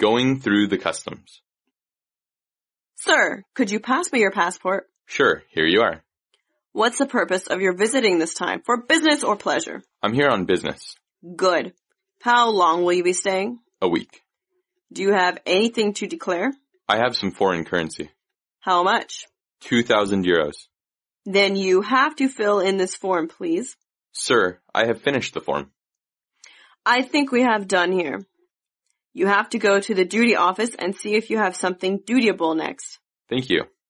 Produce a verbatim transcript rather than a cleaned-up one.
Going through the customs. Sir, could you pass me your passport? Sure, here you are. What's the purpose of your visiting this time, for business or pleasure? I'm here on business. Good. How long will you be staying? A week. Do you have anything to declare? I have some foreign currency. How much? Two thousand euros. Then you have to fill in this form, please. Sir, I have finished the form. I think we have done here. You have to go to the duty office and see if you have something dutiable next. Thank you.